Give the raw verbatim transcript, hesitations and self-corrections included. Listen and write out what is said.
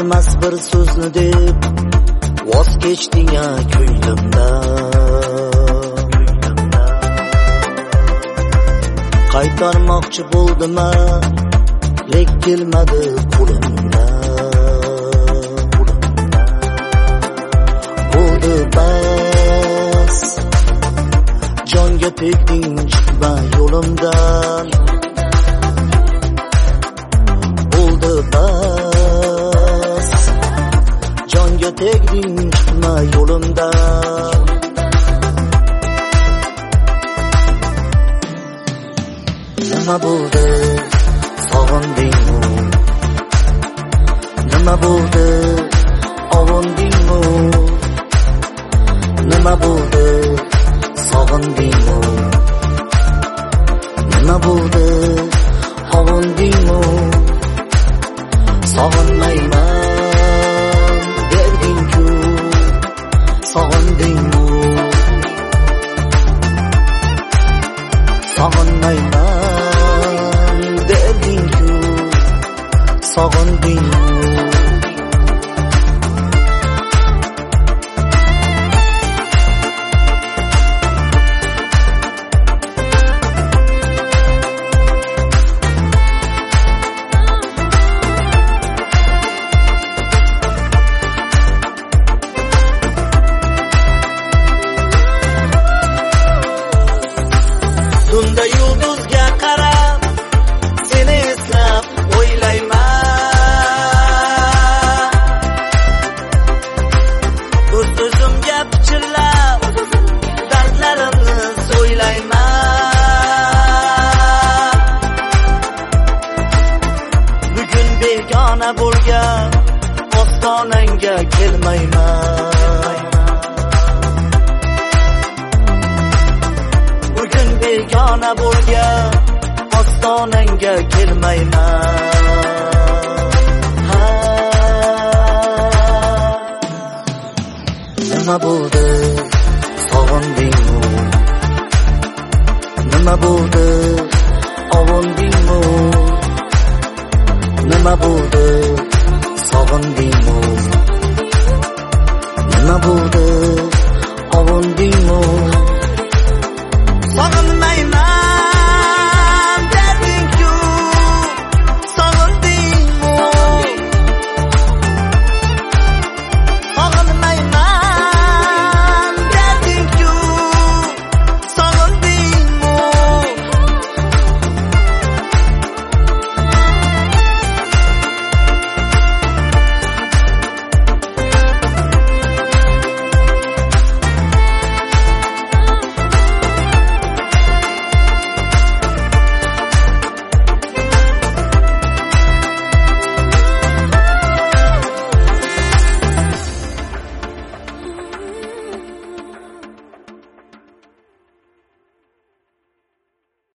Yoqmas bir so'zni deb voz kechding ya ko'nglimda. Qaytarmoqchi bo'ldim, lek kelmadi qo'limda. Bo'ldi bas, jonga tegding, chiqma yo'limdan. Bo'ldi bas, jonga tegding, chiqma yo'limdan. Nima bo'ldi, sog'indingmi? Nima bo'ldi, ovundingmi? Nima bo'ldi, sog'indingmi? Nima bo'ldi, ovundingmi? Sog'inmayman derding-ku, sog'indingmi? Sog'inmayman derding-ku, sog'indingmi? Tunda yulduzga qarab, seni eslab o'ylayman. Ko'z-ko'zimga pichirlab, dardlarimni so'ylayman. Bugun begona bo'lgan ostonangga kelmayman. Bugun begona bo'lgan ostonangga kelmayman. Nima bo'ldi,